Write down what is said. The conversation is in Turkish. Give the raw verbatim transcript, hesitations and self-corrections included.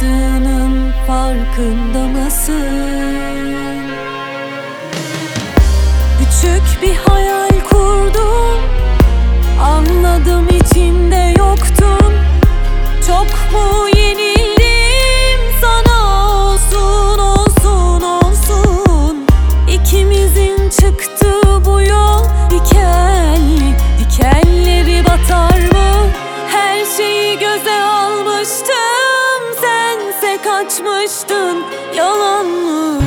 yaptığının farkında mısın? Küçük bir hayal kurdum, anladım içinde yoktun. Çok mu yenildim sana? Olsun olsun olsun, İkimizin çıktığı bu yol dikenli. Dikenleri batar mı? Her şeyi göze almıştım, sense kaçmıştın. Yalan mı?